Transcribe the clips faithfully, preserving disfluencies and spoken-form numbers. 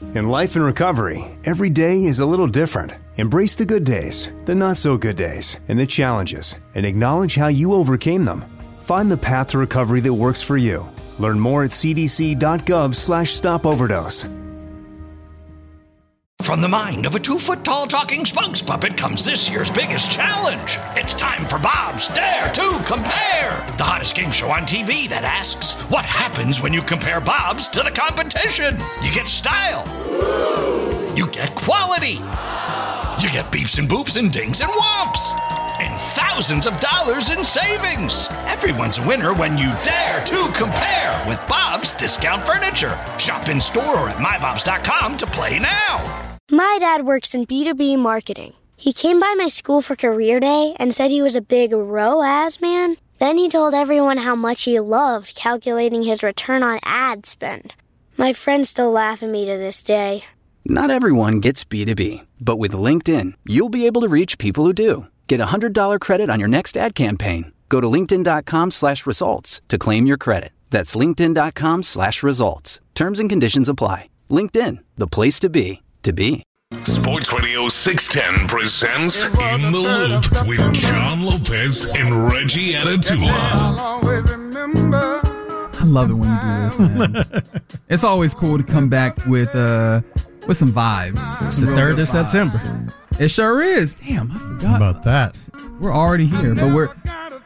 In life and recovery, every day is a little different. Embrace the good days, the not so good days, and the challenges, and acknowledge how you overcame them. Find the path to recovery that works for you. Learn more at cdc.gov slash stop overdose. From the mind of a two-foot-tall talking spokes puppet comes this year's biggest challenge. It's time for Bob's Dare to Compare, the hottest game show on T V that asks, what happens when you compare Bob's to the competition? You get style. You get quality. You get beeps and boops and dings and whomps. And thousands of dollars in savings. Everyone's a winner when you dare to compare with Bob's Discount Furniture. Shop in store or at my bobs dot com to play now. My dad works in B two B marketing. He came by my school for career day and said he was a big R O A S man. Then he told everyone how much he loved calculating his return on ad spend. My friends still laugh at me to this day. Not everyone gets B two B, but with LinkedIn, you'll be able to reach people who do. Get a one hundred dollars credit on your next ad campaign. Go to linkedin.com slash results to claim your credit. That's linkedin.com slash results. Terms and conditions apply. LinkedIn, the place to be, to be. Sports Radio six ten presents In the Loop with John Lopez and Reggie Atatula. I love it when you do this, man. It's always cool to come back with uh with some vibes. It's the third of September. It sure is. Damn, I forgot How about that. We're already here, but we're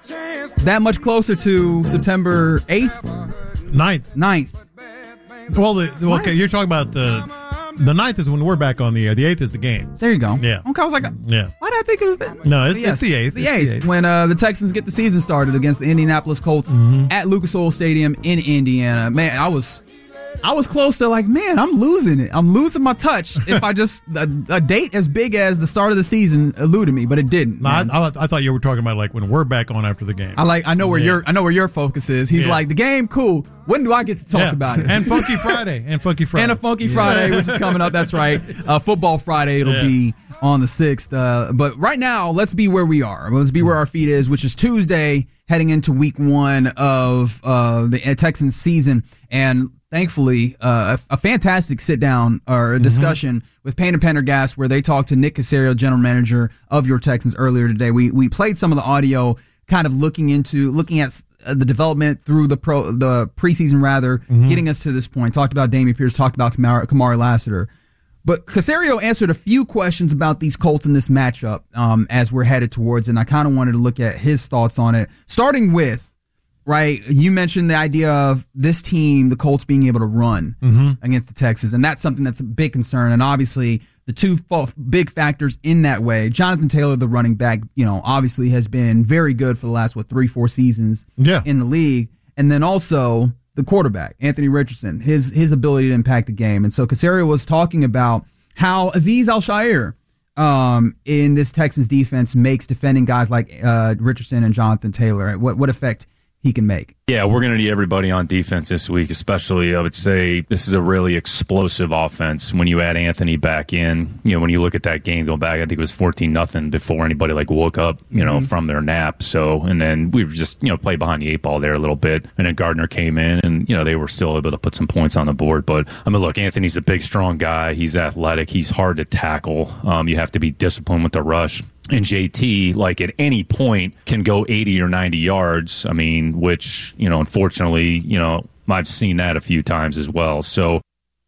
that much closer to September eighth? Ninth. Ninth. Well, the, well okay, you're talking about the the ninth is when we're back on the air. The eighth is the game. There you go. Yeah. Okay, I was like, yeah. Why did I think it was that? No, it's, yes, it's the eighth. The it's eighth, the eighth. when uh, the Texans get the season started against the Indianapolis Colts mm-hmm. at Lucas Oil Stadium in Indiana. Man, I was I was close to like, man, I'm losing it. I'm losing my touch. If I just a, a date as big as the start of the season eluded me, but it didn't. No, I, I, I thought you were talking about like when we're back on after the game. I like. I know where yeah. your I know where your focus is. He's yeah. like, the game, cool. When do I get to talk yeah. about it? And Funky Friday. And Funky Friday. And a Funky yeah. Friday, which is coming up. That's right. Uh, Football Friday, it'll yeah. be on the sixth. Uh, but right now, let's be where we are. Let's be where our feet is, which is Tuesday, heading into week one of uh, the Texans season. And thankfully, uh, a, a fantastic sit-down or a discussion mm-hmm. with Payne and Pendergast where they talked to Nick Caserio, general manager of your Texans, earlier today. We we played some of the audio, kind of looking into looking at the development through the pro the preseason, rather, mm-hmm. getting us to this point. Talked about Dameon Pierce, talked about Kamari, Kamari Lassiter. But Caserio answered a few questions about these Colts in this matchup um, as we're headed towards it, and I kind of wanted to look at his thoughts on it, starting with, right, you mentioned the idea of this team, the Colts, being able to run mm-hmm. against the Texans, and that's something that's a big concern. And obviously, the two big factors in that way, Jonathan Taylor, the running back, you know, obviously has been very good for the last, what, three, four seasons yeah. in the league. And then also the quarterback, Anthony Richardson, his his ability to impact the game. And so Caserio was talking about how Azeez Al-Shaair um, in this Texans defense makes defending guys like uh, Richardson and Jonathan Taylor. What what effect he can make. Yeah, we're going to need everybody on defense this week, especially, I would say, this is a really explosive offense. When you add Anthony back in, you know, when you look at that game going back, I think it was fourteen nothing before anybody, like, woke up, you know, mm-hmm. from their nap. So, and then we were just, you know, played behind the eight ball there a little bit. And then Gardner came in and, you know, they were still able to put some points on the board. But, I mean, look, Anthony's a big, strong guy. He's athletic. He's hard to tackle. Um, you have to be disciplined with the rush. And J T, like, at any point can go eighty or ninety yards. I mean, which, you know, unfortunately, you know, I've seen that a few times as well. So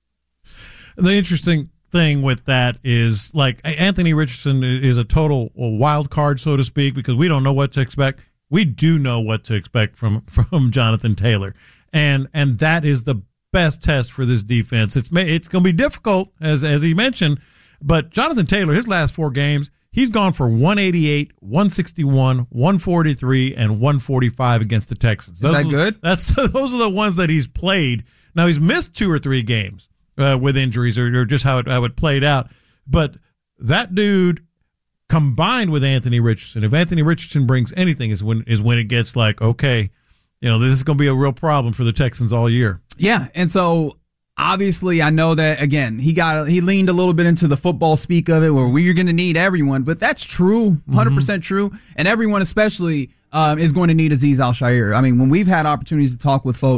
the interesting thing with that is, like, Anthony Richardson is a total wild card, so to speak, because we don't know what to expect. We do know what to expect from from Jonathan Taylor, and and that is the best test for this defense. It's it's going to be difficult, as as he mentioned, but Jonathan Taylor, his last four games, he's gone for one eighty-eight, one sixty-one, one forty-three, and one forty-five against the Texans. Those, is that good? That's those are the ones that he's played. Now, he's missed two or three games uh, with injuries or, or just how it, how it played out. But that dude, combined with Anthony Richardson, if Anthony Richardson brings anything, is when is when it gets like, okay, you know, this is going to be a real problem for the Texans all year. Yeah, and so obviously, I know that, again, he got he leaned a little bit into the football speak of it, where we're going to need everyone, but that's true, one hundred percent mm-hmm. true, and everyone especially um, is going to need Azeez Al-Shaair. I mean, when we've had opportunities to talk with folks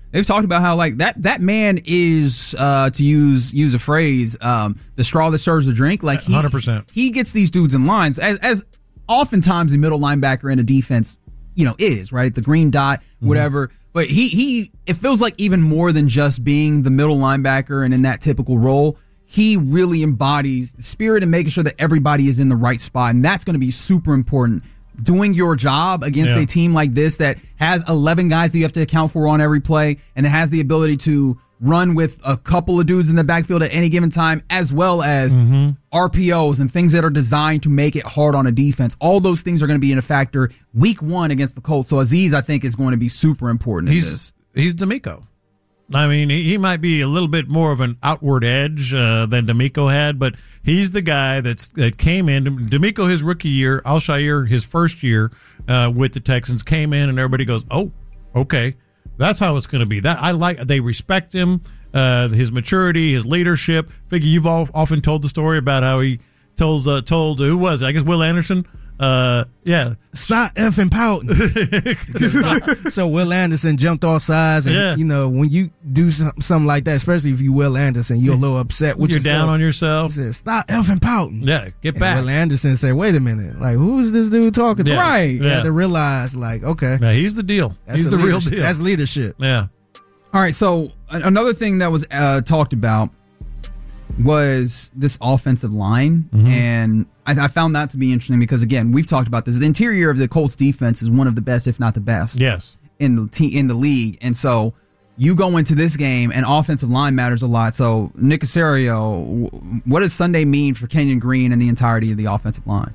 they've talked about how like that that man is uh, to use use a phrase, um, the straw that stirs the drink. Like he, one hundred percent. he gets these dudes in lines as as oftentimes the middle linebacker in a defense, you know, is right the green dot, whatever. Mm-hmm. But he he it feels like even more than just being the middle linebacker and in that typical role. He really embodies the spirit and making sure that everybody is in the right spot. And that's going to be super important. Doing your job against yeah. a team like this that has eleven guys that you have to account for on every play and it has the ability to run with a couple of dudes in the backfield at any given time, as well as mm-hmm. R P Os and things that are designed to make it hard on a defense. All those things are going to be in a factor week one against the Colts. So Azeez, I think, is going to be super important he's, in this. He's DeMeco. I mean, he might be a little bit more of an outward edge uh, than DeMeco had, but he's the guy that's that came in. DeMeco, his rookie year, Al-Shaair, his first year uh, with the Texans, came in, and everybody goes, "Oh, okay, that's how it's going to be." That I like. They respect him, uh, his maturity, his leadership. Figure you've all often told the story about how he told uh, told who was it? I guess Will Anderson. Uh, yeah. Stop effing pouting. So Will Anderson jumped off sides, and yeah. you know when you do something like that, especially if you Will Anderson, you're a little upset with you're yourself. down on yourself. He said, "Stop effing pouting." Yeah, get and back. Will Anderson said, "Wait a minute, like who is this dude talking to?" Yeah. Right. You yeah. had to realize, like, okay, yeah, he's the deal. That's he's the real deal. That's leadership. Yeah. All right, so another thing that was uh, talked about was this offensive line, mm-hmm. and I, I found that to be interesting because, again, we've talked about this. The interior of the Colts defense is one of the best, if not the best, yes, in the te- in the league. And so you go into this game, and offensive line matters a lot. So, Nick Caserio, what does Sunday mean for Kenyon Green and the entirety of the offensive line?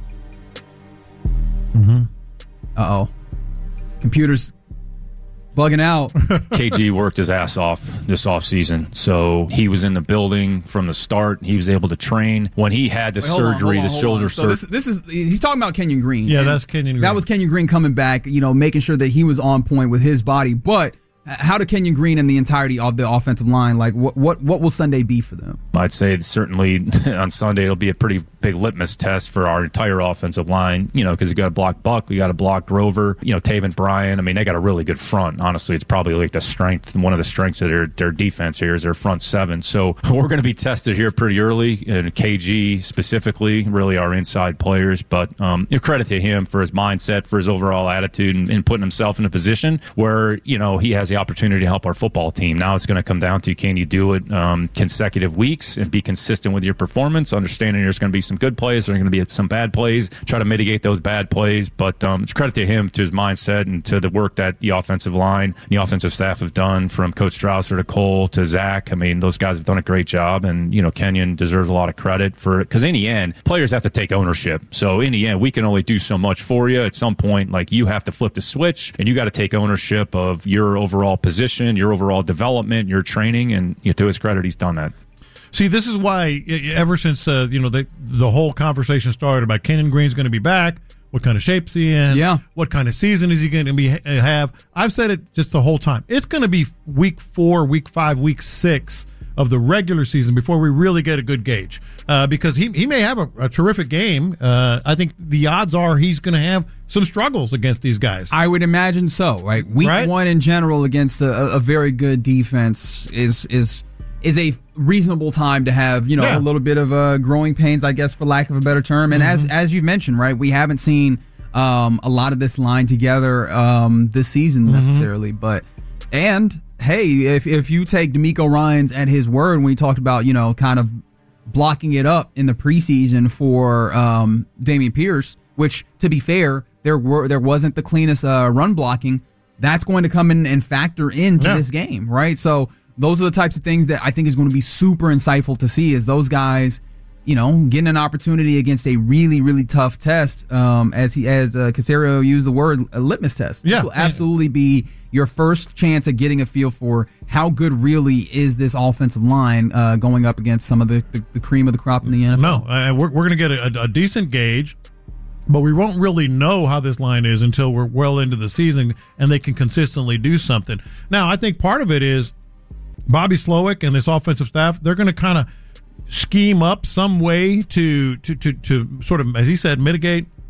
Mm-hmm. Uh-oh. Computers bugging out. K G worked his ass off this offseason. So he was in the building from the start. He was able to train. When he had the Wait, hold on, surgery, hold on, the hold shoulder on. So surgery. this, this is he's talking about Kenyon Green. Yeah, and that's Kenyon Green. That was Kenyon Green coming back, you know, making sure that he was on point with his body. But how did Kenyon Green and the entirety of the offensive line, like what what what will Sunday be for them? I'd say certainly on Sunday it'll be a pretty big litmus test for our entire offensive line, you know, because you got to block Buck, we got to block Rover, you know, Taven Bryan. I mean, they got a really good front. Honestly, it's probably like the strength, one of the strengths of their, their defense here is their front seven. So we're going to be tested here pretty early, and K G specifically, really our inside players. But um, credit to him for his mindset, for his overall attitude, and, and putting himself in a position where, you know, he has the opportunity to help our football team. Now it's going to come down to, can you do it um, consecutive weeks and be consistent with your performance, understanding there's going to be some good plays, there's going to be some bad plays, try to mitigate those bad plays. But um, it's credit to him, to his mindset, and to the work that the offensive line, the offensive staff have done, from Coach Strausser to Cole to Zach. I mean, those guys have done a great job, and, you know, Kenyon deserves a lot of credit for it, because in the end, players have to take ownership. So in the end, we can only do so much for you. At some point, like, you have to flip the switch, and you got to take ownership of your overall position, your overall development, your training, and, you know, to his credit, he's done that. See, this is why ever since uh, you know the the whole conversation started about Kenyon Green's going to be back, what kind of shape's he in, yeah, what kind of season is he going to be have. I've said it just the whole time. It's going to be week four, week five, week six of the regular season before we really get a good gauge, uh, because he he may have a, a terrific game. Uh, I think the odds are he's going to have some struggles against these guys. I would imagine so. Right, week right? one in general against a, a very good defense is is. is a reasonable time to have, you know, yeah. a little bit of uh, growing pains, I guess, for lack of a better term. And mm-hmm. as as you've mentioned, right, we haven't seen um, a lot of this line together um, this season necessarily. Mm-hmm. But, and, hey, if, if you take DeMeco Ryans at his word when he talked about, you know, kind of blocking it up in the preseason for um, Dameon Pierce, which, to be fair, there were there wasn't the cleanest uh, run blocking, that's going to come in and factor into yeah. this game, right? So, those are the types of things that I think is going to be super insightful to see, is those guys, you know, getting an opportunity against a really, really tough test. Um, as he, as uh, Caserio used the word, a litmus test. Yeah. This will absolutely be your first chance at getting a feel for how good really is this offensive line uh, going up against some of the, the, the cream of the crop in the N F L. No, uh, we're, we're going to get a, a decent gauge, but we won't really know how this line is until we're well into the season and they can consistently do something. Now, I think part of it is Bobby Slowik and this offensive staff, they're going to kind of scheme up some way to, to to to sort of, as he said, mitigate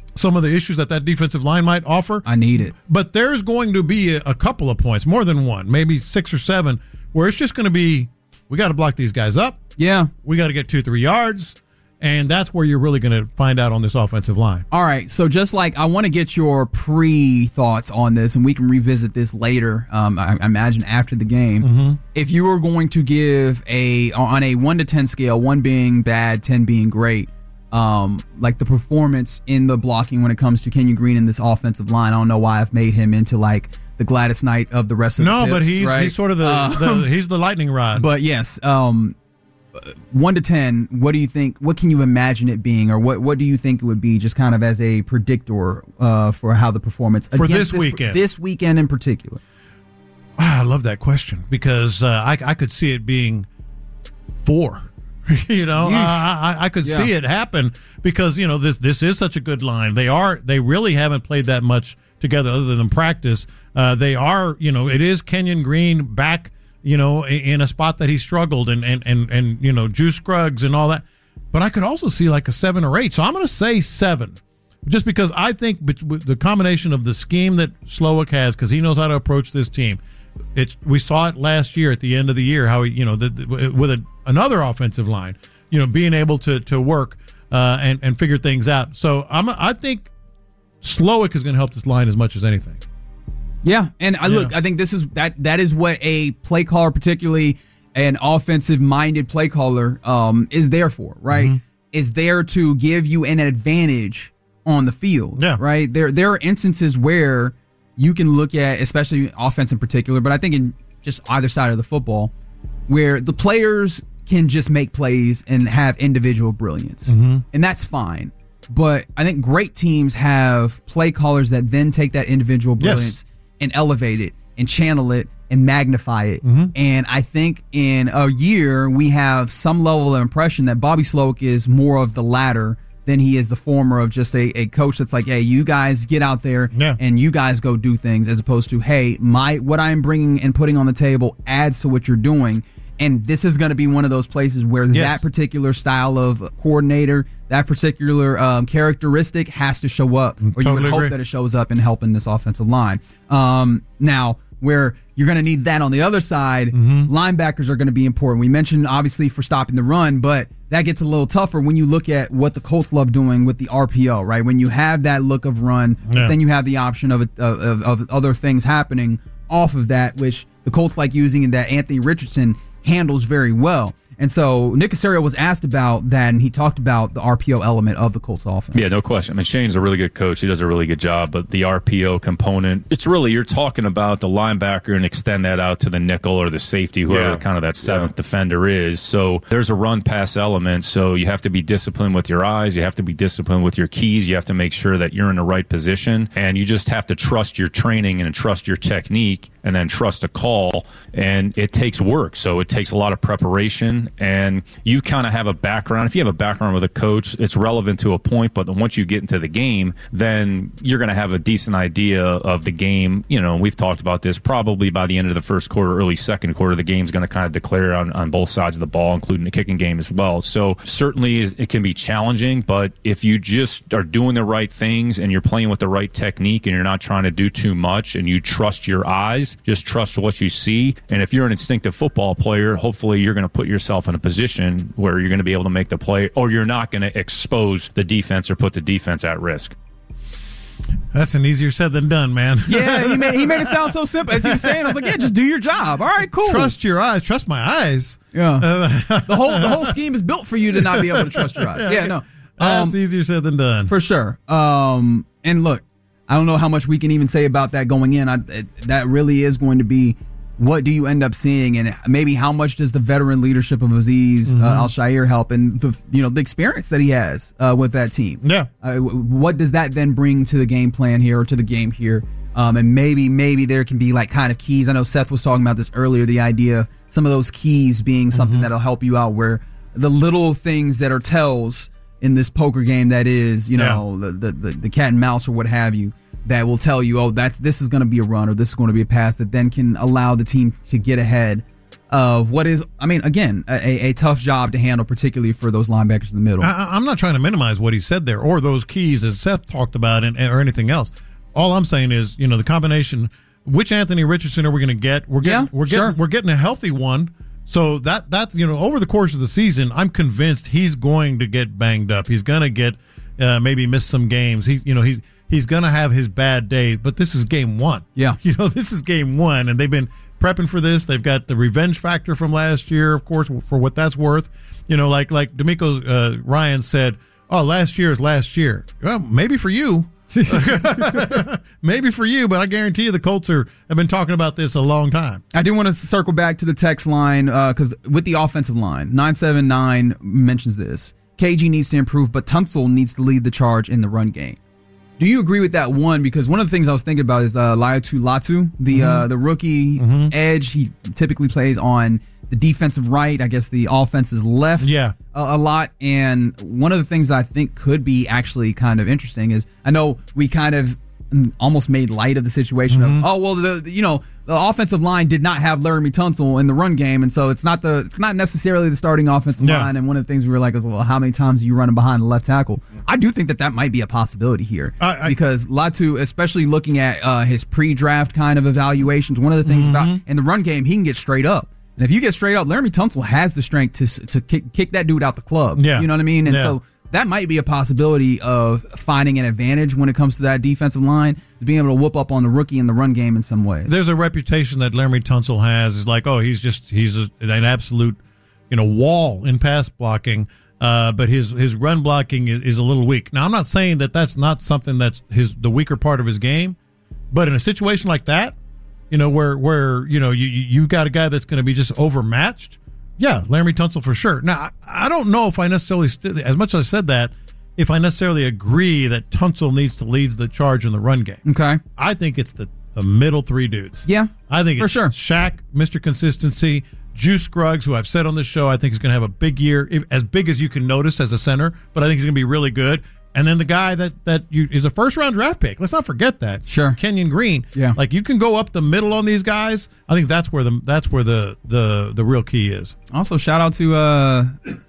some of the issues that that defensive line might offer. I need it. But there's going to be a, a couple of points, more than one, maybe six or seven, where it's just going to be, we got to block these guys up. Yeah. We got to get two, three yards. And that's where you're really going to find out on this offensive line. All right. So just like I want to get your pre-thoughts on this, and we can revisit this later, um, I, I imagine after the game. Mm-hmm. If you were going to give a, on a one to ten scale, one being bad, ten being great, um, like the performance in the blocking when it comes to Kenyon Green in this offensive line, I don't know why I've made him into like the Gladys Knight of the rest of no, the No, but he's, right? he's sort of the, um, the, he's the lightning rod. But yes, um, one to ten, what do you think, what can you imagine it being, or what, what do you think it would be just kind of as a predictor uh, for how the performance for this weekend, this weekend in particular? Wow, I love that question because uh, I, I could see it being four. you know, uh, I, I could yeah. see it happen because, you know, this this is such a good line. They are they really haven't played that much together other than practice. Uh, they are, you know, it is Kenyon Green back, you know, in a spot that he struggled and, and, and, and you know, Juice Scruggs and all that. But I could also see like a seven or eight. So I'm going to say seven just because I think the combination of the scheme that Slowik has, because he knows how to approach this team. It's we saw it last year at the end of the year how he, you know, the, the, with a, another offensive line, you know, being able to to work uh, and and figure things out. So I'm I think Slowik is going to help this line as much as anything. Yeah, and I yeah. look, I think this is that that is what a play caller, particularly an offensive minded play caller, um, is there for, right? Mm-hmm. Is there to give you an advantage on the field, yeah. right? There there are instances where you can look at, especially offense in particular, but I think in just either side of the football, where the players can just make plays and have individual brilliance. Mm-hmm. And that's fine. But I think great teams have play callers that then take that individual brilliance yes. and elevate it and channel it and magnify it. Mm-hmm. And I think in a year, we have some level of impression that Bobby Slowik is more of the latter than he is the former of just a, a coach that's like, hey, you guys get out there yeah. and you guys go do things, as opposed to, hey, my what I'm bringing and putting on the table adds to what you're doing. And this is going to be one of those places where yes. that particular style of coordinator, that particular um, characteristic has to show up, or totally you would hope agree. that it shows up in helping this offensive line. Um, now, where you're going to need that on the other side, mm-hmm. linebackers are going to be important. We mentioned, obviously, for stopping the run, but that gets a little tougher when you look at what the Colts love doing with the R P O, right? When you have that look of run, yeah. then you have the option of, of, of other things happening off of that, which the Colts like using, and that Anthony Richardson handles very well. And so Nick Caserio was asked about that, and he talked about the R P O element of the Colts offense. Yeah, no question. I mean, Shane's a really good coach. He does a really good job. But the R P O component, it's really, you're talking about the linebacker and extend that out to the nickel or the safety, whoever yeah. kind of that seventh yeah. defender is. So there's a run-pass element. So you have to be disciplined with your eyes. You have to be disciplined with your keys. You have to make sure that you're in the right position. And you just have to trust your training and trust your technique and then trust a call. And it takes work. So it takes a lot of preparation. And you kind of have a background. If you have a background with a coach, it's relevant to a point, but once you get into the game, then you're going to have a decent idea of the game. You know, we've talked about this, probably by the end of the first quarter, early second quarter, the game's going to kind of declare on, on both sides of the ball, including the kicking game as well. So certainly it can be challenging, but if you just are doing the right things and you're playing with the right technique and you're not trying to do too much and you trust your eyes, just trust what you see. And if you're an instinctive football player, hopefully you're going to put yourself in a position where you're going to be able to make the play, or you're not going to expose the defense or put the defense at risk. That's an easier said than done, man. Yeah, he made, he made it sound so simple. As he was saying, I was like, yeah, just do your job. All right, cool. Trust your eyes. Trust my eyes. Yeah. the whole the whole scheme is built for you to not be able to trust your eyes. Yeah, no. That's um, easier said than done. For sure. Um, and look, I don't know how much we can even say about that going in. I, it, that really is going to be, what do you end up seeing, and maybe how much does the veteran leadership of Azeez mm-hmm. uh, Al-Shaair help, and the you know the experience that he has uh, with that team. Yeah. Uh, what does that then bring to the game plan here, or to the game here? Um, and maybe maybe there can be like kind of keys. I know Seth was talking about this earlier. The idea of some of those keys being something mm-hmm. that'll help you out, where the little things that are tells in this poker game that is, you know, yeah. the, the, the the cat and mouse or what have you, that will tell you, oh, that's this is going to be a run, or this is going to be a pass, that then can allow the team to get ahead of what is, I mean, again, a, a tough job to handle, particularly for those linebackers in the middle. I, I'm not trying to minimize what he said there or those keys that Seth talked about and, or anything else. All I'm saying is, you know, the combination. Which Anthony Richardson are we going to get? We're getting, yeah, we're getting, sure. we're getting a healthy one. So that that's you know, over the course of the season, I'm convinced he's going to get banged up. He's going to get uh, maybe miss some games. He, you know, he's he's going to have his bad day. But this is game one. Yeah, you know, this is game one, and they've been prepping for this. They've got the revenge factor from last year, of course, for what that's worth. You know, like like D'Amico uh, Ryan said, "Oh, last year is last year." Well, maybe for you. Maybe for you, but I guarantee you the Colts are, have been talking about this a long time. I do want to circle back to the text line because uh, with the offensive line, nine seven nine mentions this. K G needs to improve, but Tunsil needs to lead the charge in the run game. Do you agree with that one? Because one of the things I was thinking about is uh, Laiatu Latu, the, mm-hmm. uh, the rookie mm-hmm. edge. He typically plays on the defensive right. I guess the offense is left yeah. a, a lot. And one of the things that I think could be actually kind of interesting is I know we kind of almost made light of the situation mm-hmm. of, oh, well, the, the you know, the offensive line did not have Laramie Tunsil in the run game. And so it's not the it's not necessarily the starting offensive yeah. line. And one of the things we were like is, well, how many times are you running behind the left tackle? I do think that that might be a possibility here I, I, because Latu, especially looking at uh, his pre-draft kind of evaluations, one of the things mm-hmm. about in the run game, he can get straight up. And if you get straight up, Laramie Tunsil has the strength to to kick, kick that dude out the club. Yeah. You know what I mean? And yeah. so that might be a possibility of finding an advantage when it comes to that defensive line, being able to whoop up on the rookie in the run game in some ways. There's a reputation that Laramie Tunsil has is like, oh, he's just he's a, an absolute, you know, wall in pass blocking, uh, but his his run blocking is, is a little weak. Now, I'm not saying that that's not something that's his the weaker part of his game, but in a situation like that, you know, where where you know you you got a guy that's going to be just overmatched. Yeah, Laramie Tunsil for sure. Now, I don't know if I necessarily, st- as much as I said that, if I necessarily agree that Tunsil needs to lead the charge in the run game. Okay. I think it's the, the middle three dudes. Yeah, I think for it's sure. Shaq, Mister Consistency, Juice Scruggs, who I've said on this show, I think is going to have a big year, if, as big as you can notice as a center, but I think he's going to be really good. And then the guy that, that you, is a first-round draft pick. Let's not forget that. Sure. Kenyon Green. Yeah. Like, you can go up the middle on these guys. I think that's where the that's where the the, the real key is. Also, shout out to uh,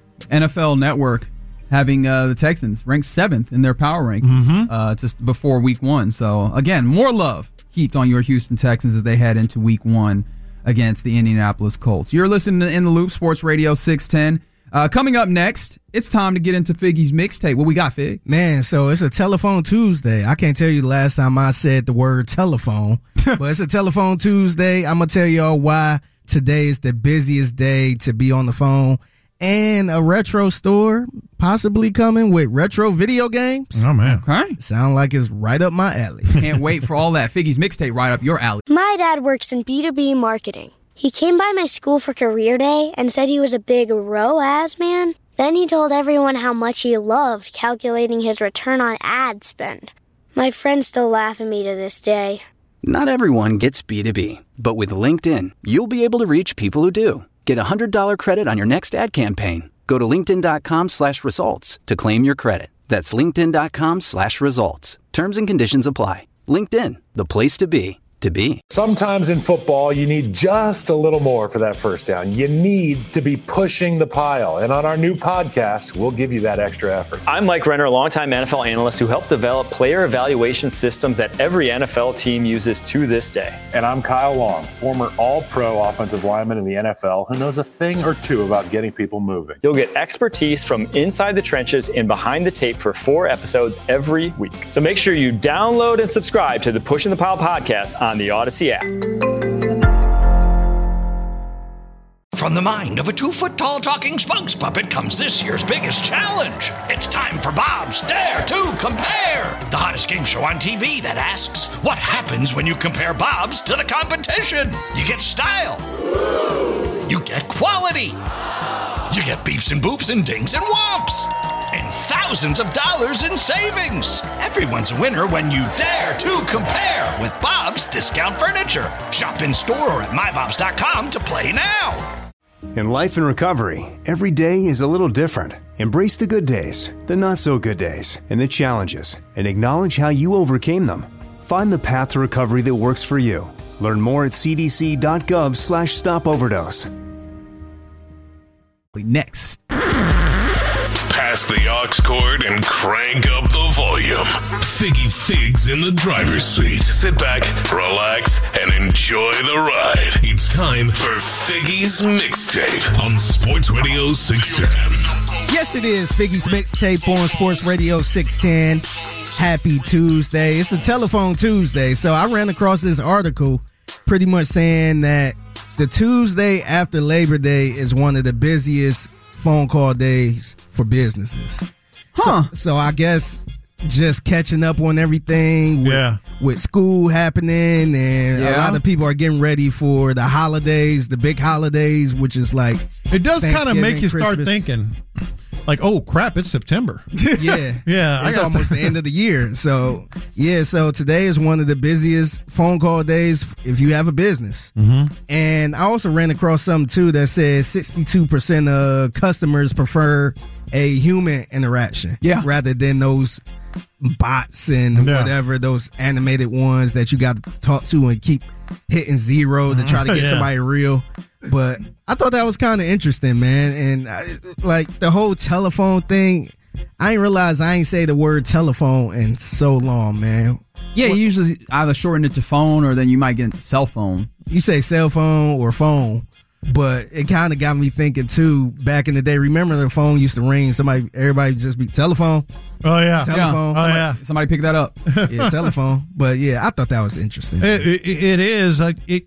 N F L Network having uh, the Texans ranked seventh in their power rank mm-hmm. uh, just before week one. So, again, more love heaped on your Houston Texans as they head into week one against the Indianapolis Colts. You're listening to In the Loop, Sports Radio six ten. Uh, coming up next, it's time to get into Figgy's mixtape. What we got, Fig? Man, so it's a Telephone Tuesday. I can't tell you the last time I said the word telephone, but it's a Telephone Tuesday. I'm going to tell y'all why today is the busiest day to be on the phone. And a retro store possibly coming with retro video games. Oh, man. Okay. Sound like it's right up my alley. Can't wait for all that. Figgy's mixtape right up your alley. My dad works in B two B marketing. He came by my school for career day and said he was a big R O A S man. Then he told everyone how much he loved calculating his return on ad spend. My friends still laugh at me to this day. Not everyone gets B two B, but with LinkedIn, you'll be able to reach people who do. Get a one hundred dollars credit on your next ad campaign. Go to linkedin.com slash results to claim your credit. That's linkedin.com slash results. Terms and conditions apply. LinkedIn, the place to be. To be. Sometimes in football, you need just a little more for that first down. You need to be pushing the pile. And on our new podcast, we'll give you that extra effort. I'm Mike Renner, a longtime N F L analyst who helped develop player evaluation systems that every N F L team uses to this day. And I'm Kyle Long, former all-pro offensive lineman in the N F L who knows a thing or two about getting people moving. You'll get expertise from inside the trenches and behind the tape for four episodes every week. So make sure you download and subscribe to the Pushing the Pile podcast on the Odyssey app. From the mind of a two-foot-tall talking spokes puppet comes this year's biggest challenge. It's time for Bob's Dare to Compare, the hottest game show on T V that asks, what happens when you compare Bob's to the competition? You get style. You get quality. You get beeps and boops and dings and whomps. And thousands of dollars in savings. Everyone's a winner when you dare to compare with Bob's Discount Furniture. Shop in store or at my bobs dot com to play now. In life and recovery, every day is a little different. Embrace the good days, the not so good days, and the challenges, and acknowledge how you overcame them. Find the path to recovery that works for you. Learn more at cdc.gov slash stop overdose. Next. Pass the aux cord and crank up the volume. Figgy Figs in the driver's seat. Sit back, relax, and enjoy the ride. It's time for Figgy's Mixtape on Sports Radio six ten. Yes, it is Figgy's Mixtape on Sports Radio six ten. Happy Tuesday. It's a Telephone Tuesday. So I ran across this article pretty much saying that the Tuesday after Labor Day is one of the busiest phone call days for businesses. Huh. So, so I guess just catching up on everything with, yeah. with school happening, and Yeah. a lot of people are getting ready for the holidays, the big holidays, which is like It does kind of make you start Christmas. thinking, like, oh, crap, it's September. Yeah. Yeah, I It's gotta almost start- the end of the year. So, yeah, so today is one of the busiest phone call days if you have a business. Mm-hmm. And I also ran across something, too, that says sixty-two percent of customers prefer a human interaction Yeah. rather than those bots and Yeah. whatever, those animated ones that you got to talk to and keep hitting zero to try to get Yeah. somebody real. But I thought that was kind of interesting, man. And I, like the whole telephone thing, I ain't realized I ain't say the word telephone in so long, man. Yeah, you usually either shorten it to phone or then you might get into cell phone. You say cell phone or phone, but it kind of got me thinking too. Back in the day, remember the phone used to ring? Somebody, everybody would just be telephone, Oh, yeah. telephone, Oh, yeah. Somebody pick that up. yeah, telephone. But yeah, I thought that was interesting. It, it, it is. Like, it,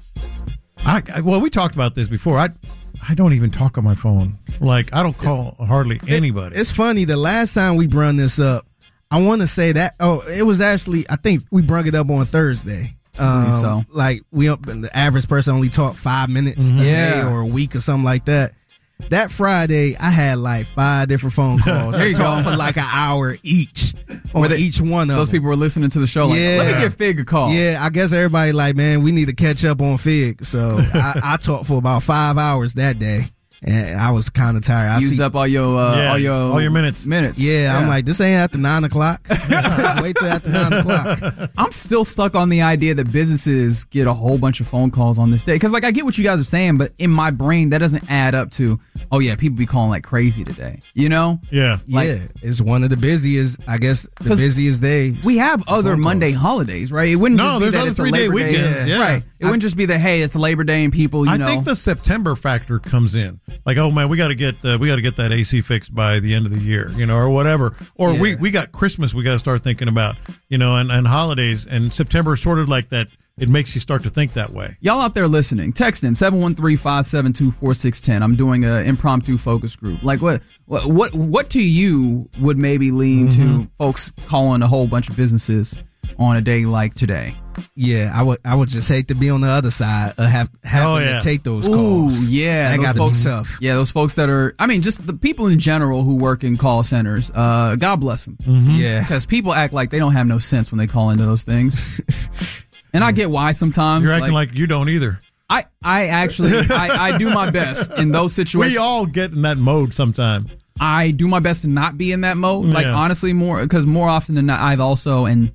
I, I well, we talked about this before. I I don't even talk on my phone. Like, I don't call hardly anybody. It's funny. The last time we brung this up, I want to say that. Oh, it was actually. I think we brung it up on Thursday. Um, so. Like we up, the average person only talk five minutes a Yeah. day or a week or something like that. That Friday, I had like five different phone calls. There you I talked go. for like an hour each on Where they- each one of Those them. people were listening to the show like, Yeah. let me give Fig a call. Yeah, I guess everybody like, man, we need to catch up on Fig. So I, I talked for about five hours that day, and I was kind of tired. I Used see, up all your, uh, Yeah, all your all your minutes. Minutes. yeah, I'm like, this ain't after nine o'clock. Wait till after nine o'clock. I'm still stuck on the idea that businesses get a whole bunch of phone calls on this day. Because, like, I get what you guys are saying, but in my brain, that doesn't add up to, oh, yeah, people be calling like crazy today. You know? yeah. Like- yeah, it's one of the busiest, I guess, the 'Cause busiest days. We have other phone Monday calls. holidays, right? It wouldn't No, just be there's that other it's a three-day Labor Day. weekends, yeah. Right. It wouldn't just be that, hey, it's a Labor Day and people, you I know. think the September factor comes in. Like, oh man, we got to get uh, we got to get that A C fixed by the end of the year, you know, or whatever. Or we, Yeah. we got Christmas we got to start thinking about, you know, and, and holidays. And September is sort of like that. It makes you start to think that way. Y'all out there listening, text in seven one three, five seven two, four six one zero. I'm doing an impromptu focus group. Like, what what what, what to you would maybe lean Mm-hmm. to folks calling a whole bunch of businesses on a day like today? Yeah, I would I would just hate to be on the other side of have, having Oh, yeah. to take those Ooh, calls. yeah. that those got to be folks, tough. Yeah, those folks that are, I mean, just the people in general who work in call centers, uh, God bless them. Yeah, Because people act like they don't have no sense when they call into those things. And I get why sometimes. You're acting like, you don't either. I, I actually, I, I do my best in those situations. We all get in that mode sometime. I do my best to not be in that mode. Like, Yeah. honestly, more, because more often than not, I've also, and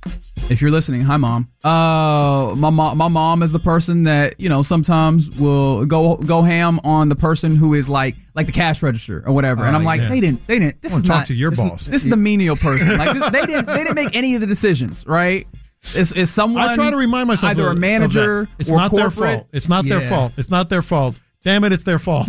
if you're listening, hi, mom. Uh, my mom, my mom is the person that, you know, sometimes will go, go ham on the person who is like, like the cash register or whatever. and I'm like, yeah. they didn't, they didn't, this I is wanna talk not, to your this, boss. This is the menial person. Like, this, they didn't, they didn't make any of the decisions, right? It's, it's someone. I try to remind myself either of, a manager of that. It's or not corporate. their fault. It's not their Yeah. fault. It's not their fault. Damn it, it's their fault.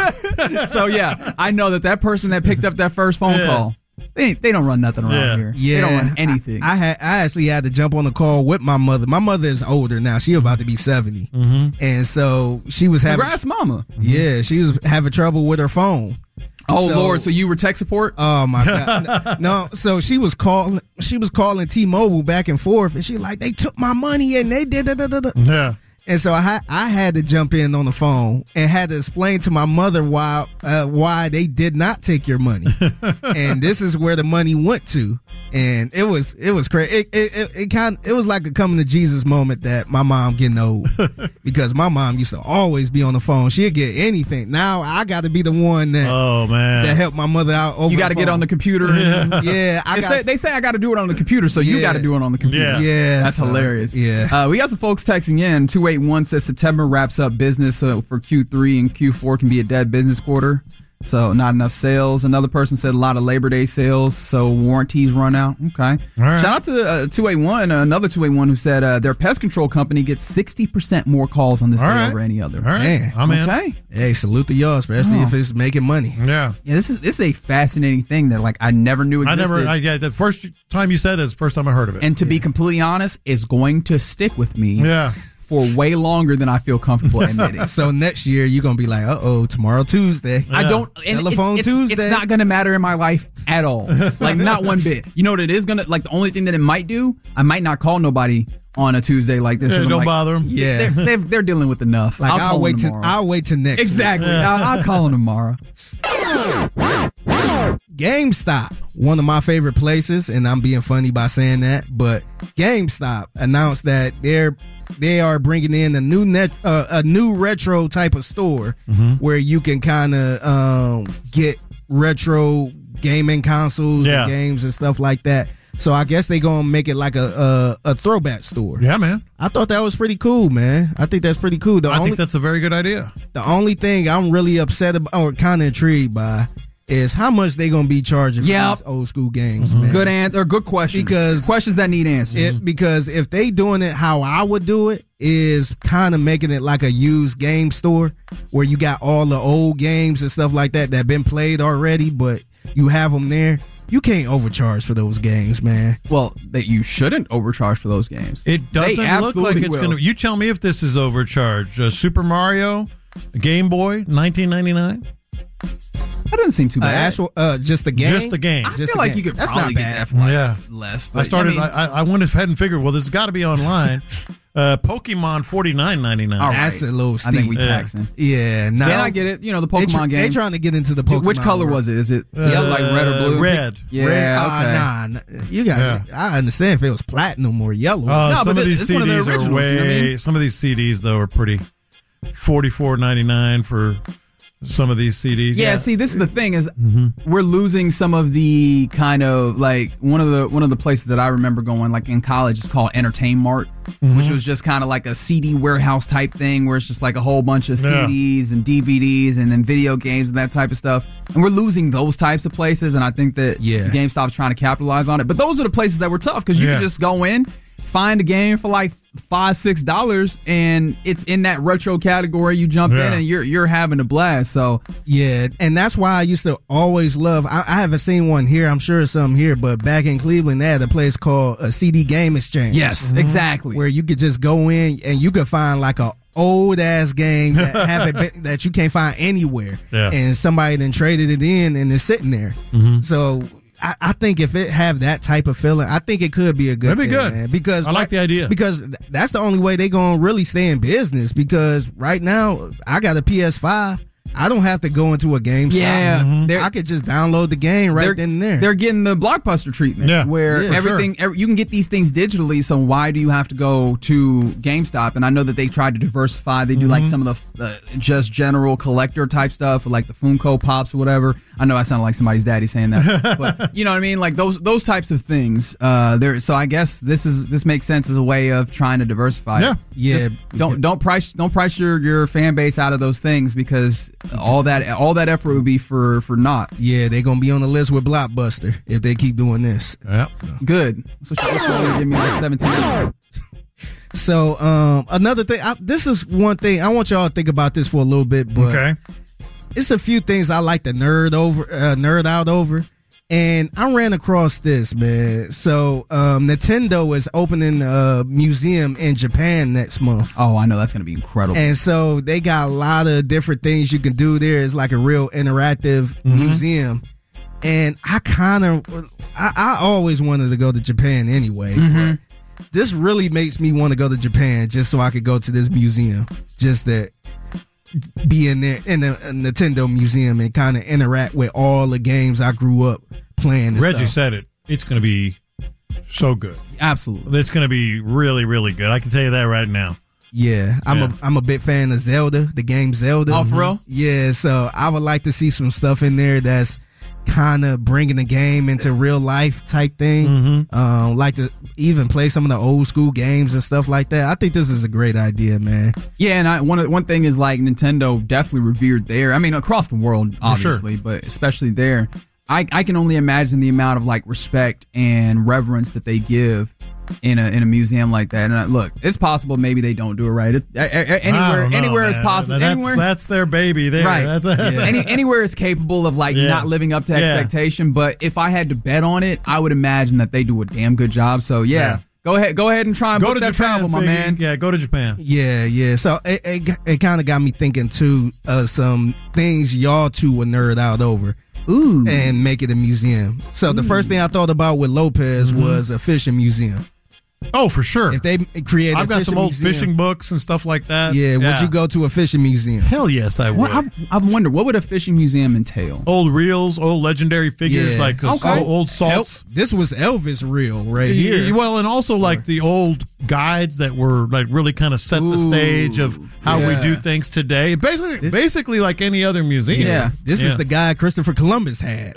So yeah, I know that that person that picked up that first phone Yeah. call, they ain't, they don't run nothing around Yeah. here. Yeah, They don't run anything. I, I had I actually had to jump on the call with my mother. My mother is older now; she about to be seventy, and so she was having Congrats, mama. yeah, she was having trouble with her phone. Oh So- Lord, so you were tech support? Oh my god! No, so she was calling. She was calling T-Mobile back and forth, and she like they took my money and they did. Da, da, da, da. yeah. And so I ha- I had to jump in on the phone and had to explain to my mother why uh, why they did not take your money, and this is where the money went to. And it was it was crazy. It it, it, it kind it was like a coming to Jesus moment that my mom getting old, because my mom used to always be on the phone. She'd get anything. Now I got to be the one that Oh man. that helped my mother out. Over You got to the get phone. on the computer. And, Yeah, I they, got. say, they say I got to do it on the computer, so you Yeah. got to do it on the computer. Yeah. yeah, That's so, hilarious. Yeah. Uh, we got some folks texting in two eighty-one says September wraps up business, so for Q three and Q four can be a dead business quarter. So not enough sales. Another person said a lot of Labor Day sales, so warranties run out. Okay. Right. Shout out to uh, two eighty-one, uh, another two eighty-one who said uh, their pest control company gets sixty percent more calls on this All day right. over any other. All right. Man. I'm in. Okay. Hey, salute to y'all, especially Oh. if it's making money. Yeah. Yeah, this is this is a fascinating thing that like I never knew I existed. never, I, yeah, the first time you said it is the first time I heard of it. and to be completely honest, it's going to stick with me yeah. for way longer than I feel comfortable admitting. So next year you're gonna be like, uh oh, tomorrow Tuesday. I don't. And Telephone it, it's, Tuesday. It's not going to matter in my life at all. Like not one bit. You know what it is going to like. The only thing that it might do, I might not call nobody on a Tuesday like this. Yeah, and I'm don't like, bother them. Yeah. they're, they're they're dealing with enough. Like I'll, I'll, call wait them to tomorrow. I'll wait till next. Exactly. week. I'll, I'll call them tomorrow. GameStop, one of my favorite places, and I'm being funny by saying that, but GameStop announced that they're they are bringing in a new net uh, a new retro type of store Mm-hmm. where you can kind of um, get retro gaming consoles Yeah. and games and stuff like that. So I guess they gonna make it like a a, a throwback store. Yeah, man. I thought that was pretty cool, man. I think that's pretty cool. The I only think that's a very good idea. the only thing I'm really upset about or kind of intrigued by is how much they gonna be charging for Yep. these old school games, man. Good answer. Good question. Because- questions that need answers. It, because if they doing it how I would do it is kind of making it like a used game store where you got all the old games and stuff like that that been played already, but you have them there. You can't overcharge for those games, man. well, that you shouldn't overcharge for those games. It They doesn't look absolutely like it's will. going to. You tell me if this is overcharged. Uh, Super Mario, Game Boy, nineteen ninety-nine. That doesn't seem too Uh, bad. actual, uh, just the game. Just the game. I just feel the like game. you could That's probably not get bad. that for like Yeah. less. I But, started. I mean, I, I went ahead and figured. Well, this has got to be online. uh, Pokemon forty-nine ninety-nine. all right. That's a little I steep. think we Yeah. taxing. Yeah, no. Yeah, I get it. You know the They, Pokemon tr- they games. trying to get into the Dude, Pokemon. Which color world. was it? Is it Uh, yellow, like red or blue? red. Yeah. Red? Okay. Uh, nah, nah, you got. Yeah. I understand if it was platinum or yellow. Uh, No, some but of it- these it's one of the C Ds are originals, way. you know what I mean? Some of these C Ds though are pretty. forty-four ninety-nine for some of these C Ds. Yeah, see, this is the thing is Mm-hmm. we're losing some of the kind of like one of the one of the places that I remember going like in college is called Entertain Mart, Mm-hmm. which was just kind of like a C D warehouse type thing where it's just like a whole bunch of Yeah. C Ds and D V Ds and then video games and that type of stuff. And we're losing those types of places, and I think that Yeah. GameStop's trying to capitalize on it. But those are the places that were tough because you Yeah. can just go in, find a game for like five, six dollars, and it's in that retro category. You jump Yeah. in and you're you're having a blast. So Yeah, and that's why I used to always love. I, I haven't seen one here. I'm sure it's some here, but back in Cleveland, they had a place called a C D Game Exchange. yes, exactly. where you could just go in and you could find like a old ass game that haven't been, that you can't find anywhere, Yeah. and somebody then traded it in and it's sitting there. Mm-hmm. So. I, I think if it have that type of feeling, I think it could be a good. That'd be thing, good. man, because I like the idea. Because th- that's the only way they gonna really stay in business. Because right now, I got a P S five. I don't have to go into a GameStop. Yeah, Mhm. they're- I could just download the game right they're, then and there. They're getting the Blockbuster treatment, Yeah. where Yeah, for everything every, you can get these things digitally. So why do you have to go to GameStop? And I know that they tried to diversify. They do like some of the uh, just general collector type stuff, like the Funko Pops or whatever. I know I sound like somebody's daddy saying that, but you know what I mean, like those those types of things. Uh, there. So I guess this is this makes sense as a way of trying to diversify. Yeah. Yeah, Just don't don't price don't price your, your fan base out of those things because all that all that effort would be for for naught. yeah, they're gonna be on the list with Blockbuster if they keep doing this. Yeah. Good. So she just give me like seventeen. So um, another thing, I, this is one thing I want y'all to think about this for a little bit, but Okay. it's a few things I like to nerd over, uh, nerd out over, and I ran across this, man. So um, Nintendo is opening a museum in Japan next month. Oh, I know that's going to be incredible. And so they got a lot of different things you can do there. It's like a real interactive museum. And I kind of, I, I always wanted to go to Japan anyway. But this really makes me want to go to Japan just so I could go to this museum. Just that be in there in the a Nintendo museum and kind of interact with all the games I grew up playing. And Reggie stuff. said it. It's going to be so good. Absolutely. It's going to be really, really good. I can tell you that right now. Yeah, I'm Yeah. a I'm a big fan of Zelda, the game Zelda. Oh, for real? Yeah, so I would like to see some stuff in there that's kind of bringing the game into real life type thing. Mm-hmm. Um, like to even play some of the old school games and stuff like that. I think this is a great idea, man. Yeah, and I, one of, one thing is like Nintendo definitely revered there. I mean, across the world, obviously, sure. but especially there. I, I can only imagine the amount of like respect and reverence that they give in a in a museum like that. And I, look, it's possible maybe they don't do it right. It, a, a, anywhere know, anywhere is man. possible. That's, anywhere that's their baby there. Right. That's yeah. Any, anywhere is capable of like yeah. not living up to yeah. expectation. But if I had to bet on it, I would imagine that they do a damn good job. So yeah. yeah. Go ahead, go ahead and try and go book to that Japan, travel, my Figgy. man. Yeah, go to Japan. Yeah, yeah. So it it, it kind of got me thinking too of some things y'all two would nerd out over. Ooh. And make it a museum. So Ooh. the first thing I thought about with Lopez mm-hmm. was a fishing museum. Oh, for sure. If they created I've a got fishing some old museum, fishing books and stuff like that. Yeah, would you go to a fishing museum? Hell yes, I would. Well, I, I wonder, what would a fishing museum entail? Old reels, old legendary figures, Yeah. like uh, Okay. old, old salts. El- this was Elvis reel right Yeah, here. well, and also like the old guides that were like really kind of set the Ooh, stage of how we yeah. do things today. Basically, This- basically like any other museum. Yeah. This Yeah. is the guy Christopher Columbus had.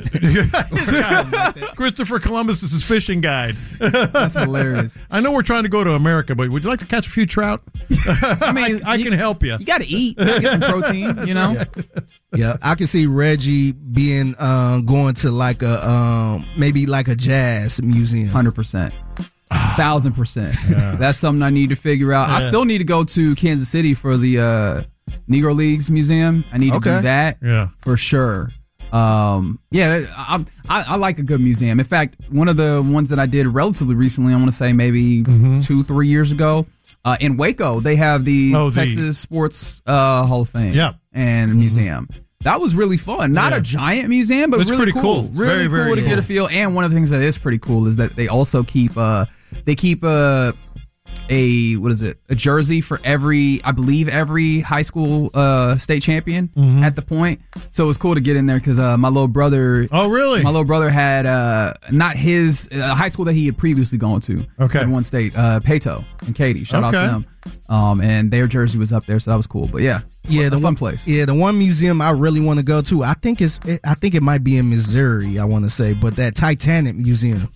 Christopher Columbus is his fishing guide. That's hilarious. I know we're trying to go to America, but would you like to catch a few trout? I mean, I, I you, can help you. You got to eat. You gotta get some protein, you know? Yeah, I can see Reggie being um, going to like a um, maybe like a jazz museum. one hundred percent. Thousand percent. That's something I need to figure out. I Yeah. still need to go to Kansas City for the uh, Negro Leagues Museum. I need to Okay. do that Yeah. for sure. Um, yeah, I, I, I like a good museum. In fact, one of the ones that I did relatively recently, I want to say maybe Mm-hmm. two, three years ago, uh, in Waco, they have the Oh, the- Texas Sports uh, Hall of Fame Yeah. and museum. That was really fun. Not Yeah. a giant museum, but It's really pretty cool. cool. Really Very, very cool to get cool. a feel. And one of the things that is pretty cool is that they also keep uh they keep a a what is it a jersey for every I believe every high school uh state champion Mm-hmm. at the point. So it was cool to get in there because uh, my little brother. Oh, really? My little brother had uh, not his uh, high school that he had previously gone to. Okay. In one state, uh, Pato and Katie. Shout out Okay. to them. Um, and their jersey was up there, so that was cool. But yeah, Yeah, a the fun one, place. Yeah, the one museum I really want to go to, I think it's, it, I think it might be in Missouri. I want to say, but that Titanic Museum.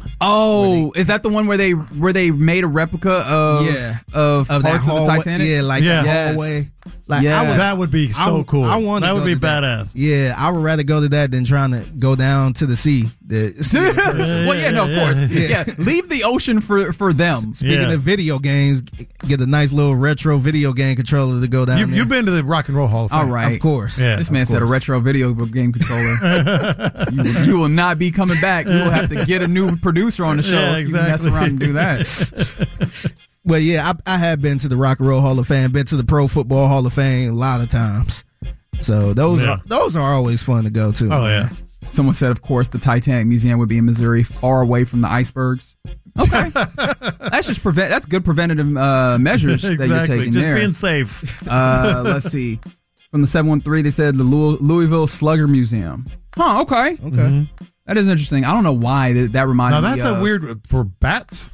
Oh, is that the one where they where they made a replica of Yeah. of, Of that parts of the hallway, Titanic? yeah, like Yeah. the Yes. hallway. Like Yes. I would, That would be so I, cool. I want That would go be to that. badass. Yeah, I would rather go to that than trying to go down to the sea. The, see it first. Well, yeah, no, of course. Yeah. leave the ocean for for them. Speaking Yeah. of video games, get a nice little retro video game controller to go down You, there. you've been to the Rock and Roll Hall of Fame. All right, Of course. Yeah. This man Of said a course. retro video game controller. you, will, you will not be coming back. We will have to get a new producer on the show Yeah, if you mess exactly. around and do that. But yeah, I, I have been to the Rock and Roll Hall of Fame, been to the Pro Football Hall of Fame a lot of times. So those Yeah. are those are always fun to go to. Oh, yeah. Someone said, of course, the Titanic Museum would be in Missouri, far away from the icebergs. Okay, that's just prevent. That's good preventative uh, measures that you're Exactly. taking Just there. being safe. Uh, let's see. From the seven one three, they said the Louis- Louisville Slugger Museum. Huh, okay. Okay. That is interesting. I don't know why that, that reminded Now, me that's of. a weird for bats.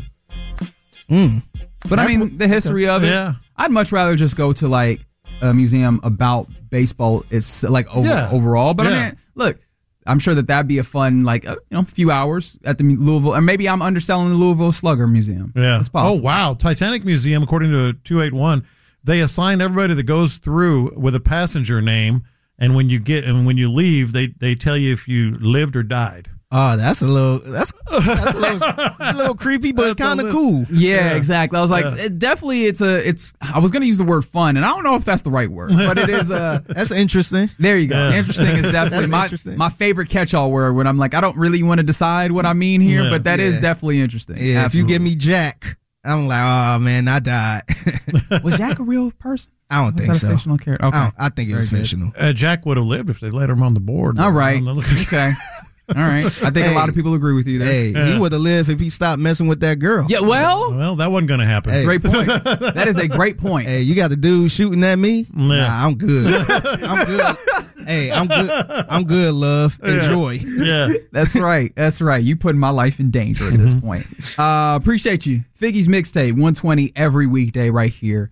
Mm. But I That's mean, what- the history of it. Yeah. I'd much rather just go to like a museum about baseball. It's like over, Yeah. overall. But I Yeah. mean, look, I'm sure that that'd be a fun like uh, you know few hours at the Louisville, or maybe I'm underselling the Louisville Slugger Museum. Yeah. it's Oh, possible. wow. Titanic Museum, according to two eighty-one, they assign everybody that goes through with a passenger name. And when you get and when you leave, they, they tell you if you lived or died. Oh, that's a little that's, that's a, little, a little creepy, but That's a kind of little- cool. Yeah, exactly. I was like, Yeah. it definitely, it's a, it's. I was gonna use the word fun, and I don't know if that's the right word, but it is a. That's interesting. There you go. Yeah. Interesting is definitely That's my interesting. my favorite catch-all word when I'm like, I don't really want to decide what I mean here, Yeah. but that is Yeah. definitely interesting. Yeah, if you Absolutely. give me Jack, I'm like, oh man, I died. was Jack a real person? I don't Was think that so. a fictional character? Okay. I, don't- I think it Very was good. fictional. Uh, Jack would have lived if they let him on the board. All right. On the- Okay. All right. I think Hey. a lot of people agree with you there. Hey, Yeah. he would have lived if he stopped messing with that girl. Yeah. Well, Well, that wasn't going to happen. Hey. great point. That is a great point. Hey, you got the dude shooting at me? Yeah. Nah, I'm good. I'm good. Hey, I'm good. I'm good, love. Enjoy. Yeah. That's right. That's right. You putting my life in danger at this point. Uh, appreciate you. Figgy's Mixtape, one twenty every weekday right here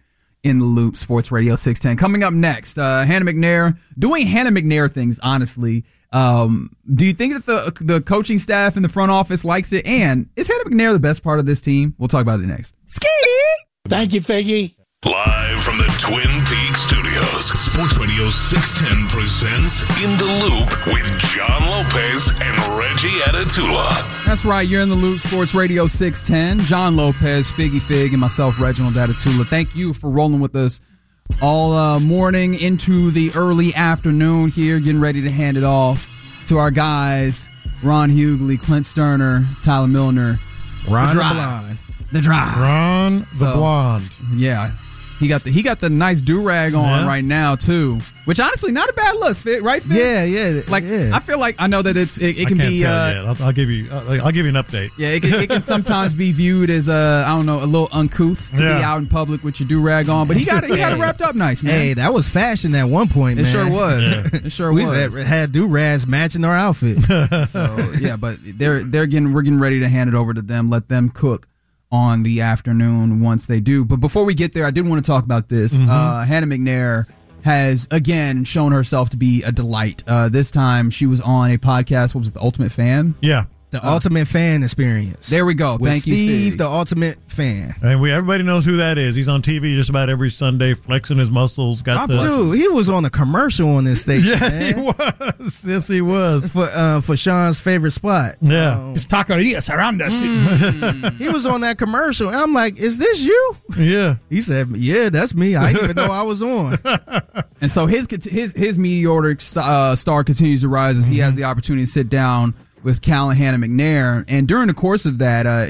in the Loop, Sports Radio six ten. Coming up next, uh, Hannah McNair, doing Hannah McNair things, honestly. Um, do you think that the the coaching staff in the front office likes it? And is Hannah McNair the best part of this team? We'll talk about it next. Ski! Thank you, Figgy. Live from the Twin Peaks studios, Sports Radio six ten presents In the Loop with John Lopez and Reggie Atatula. That's right, you're in the Loop, Sports Radio six ten. John Lopez, Figgy Fig, and myself, Reginald Atatula. Thank you for rolling with us all uh, morning into the early afternoon here, getting ready to hand it off to our guys, Ron Hughley, Clint Sterner, Tyler Milner. Ron the the Drive. Blonde. The Drive. Ron the So, Blonde. Yeah. He got the he got the nice do-rag on Yeah. right now too, which honestly not a bad look, Fit, right? Fit? Yeah, yeah. Like yeah. I feel like I know that it's it, it I can can't be tell uh, yet. I'll, I'll give you. I'll, I'll give you an update. yeah it can, it can sometimes be viewed as uh I don't know a little uncouth to Yeah. be out in public with your do-rag on, but he got it he got it wrapped up nice, man. Hey, that was fashion at one point, it man. sure was. It sure We was. used to have- had do-rags matching our outfit. So yeah, but they're they're getting we're getting ready to hand it over to them. Let them cook on the afternoon once they do. But before we get there, I did want to talk about this. Mm-hmm. Uh, Hannah McNair has again shown herself to be a delight. Uh, this time she was on a podcast. What was it, The Ultimate Fan? Yeah. The ultimate fan experience. There we go. With Thank you, Steve, Fig. the ultimate fan. And we everybody knows who that is. He's on T V just about every Sunday, flexing his muscles. Got God the bless Dude, he was on a commercial on this station, yeah, man. he was. Yes, he was. For uh, for Sean's favorite spot. Yeah. Um, It's taquerias around us. he was on that commercial. I'm like, is this you? Yeah. He said, yeah, that's me. I didn't even know I was on. And so his his his meteoric uh, star continues to rise as he has the opportunity to sit down with Cal and Hannah McNair. And during the course of that, uh,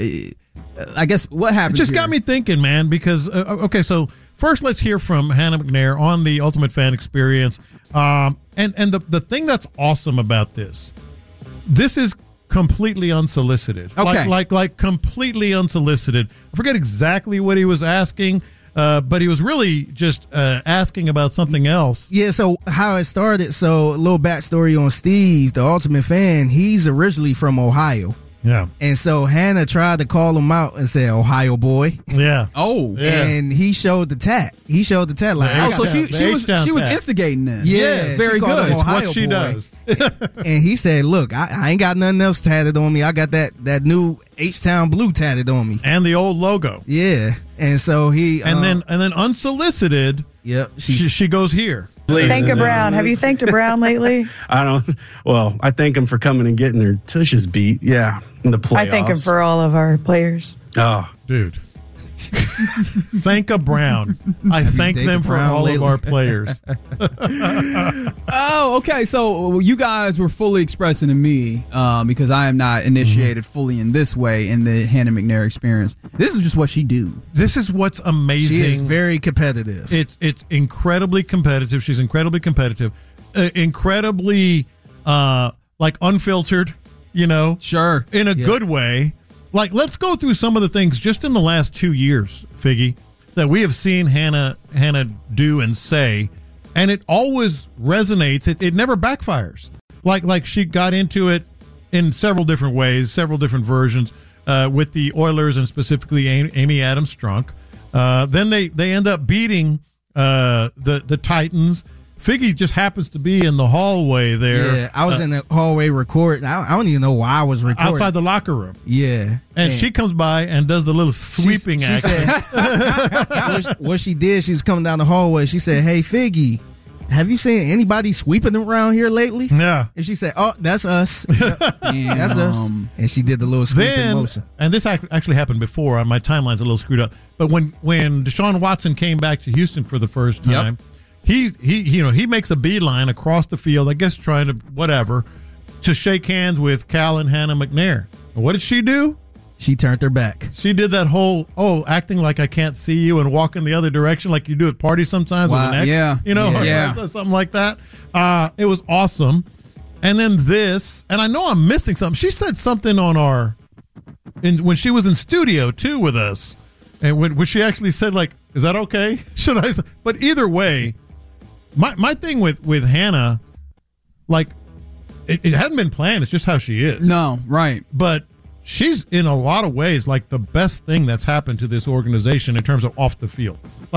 I guess what It happened? just here? got me thinking, man, because, uh, okay, so first let's hear from Hannah McNair on the Ultimate Fan Experience. Um, and and the, the thing that's awesome about this, this is completely unsolicited. Okay. Like, like, like completely unsolicited. I forget exactly what he was asking, uh, but he was really just uh, asking about something else. Yeah, so how it started, so a little backstory on Steve, the ultimate fan. He's originally from Ohio. Yeah. And so Hannah tried to call him out and said, Ohio boy. Yeah. Oh, Yeah. And he showed the tat. He showed the tat. Like, The I oh, got so H-Town- she the she was H-Town she was tat. instigating then. Yeah, she very called good. him It's Ohio what she boy. does. And he said, look, I, I ain't got nothing else tatted on me. I got that, that new H-Town blue tatted on me. And the old logo. Yeah. And so he. And um, then and then unsolicited, Yep. she, she goes here. Thank a Brown. Have you thanked a Brown lately? I don't. Well, I thank them for coming and getting their tushes beat. Yeah, in the playoffs. I thank him for all of our players. Oh, Dude. Thank a Brown. I thank dated them for Brown all lately? of our players. Oh, okay. So you guys were fully expressing to me um, because I am not initiated Mm-hmm. fully in this way in the Hannah McNair experience. This is just what she do. This is what's amazing. She is very competitive. It's it's incredibly competitive. She's incredibly competitive, uh, incredibly uh, like unfiltered. You know, Sure. in a good way. Like, let's go through some of the things just in the last two years, Figgy, that we have seen Hannah Hannah do and say, and it always resonates. It, it never backfires. Like like she got into it in several different ways, several different versions uh, with the Oilers and specifically Amy, Amy Adams Strunk. Uh, then they they end up beating uh, the the Titans. Figgy just happens to be in the hallway there. Yeah, I was uh, in the hallway recording. I, I don't even know why I was recording. outside the locker room. Yeah. And she comes by and does the little sweeping she action. said, what, she, what she did, she was coming down the hallway. She said, hey, Figgy, have you seen anybody sweeping around here lately? Yeah. And she said, oh, that's us. Yep, that's us. And she did the little sweeping Then, motion. and this ac- actually happened before. My timeline's a little screwed up. But when when Deshaun Watson came back to Houston for the first Yep. time, he he you know he makes a beeline across the field. I guess trying to whatever to shake hands with Cal and Hannah McNair. And what did she do? She turned her back. She did that whole oh acting like I can't see you and walk in the other direction like you do at parties sometimes Wow, with an ex. yeah. You know, Yeah. or something like that. Uh, it was awesome. And then this, and I know I'm missing something. She said something on our in when she was in studio too with us, and when, when she actually said like, "Is that okay?" Should I? Say? But either way, my my thing with with Hannah, like, it, it hadn't been planned. It's just how she is. No, right. But she's in a lot of ways like the best thing that's happened to this organization in terms of off the field. Like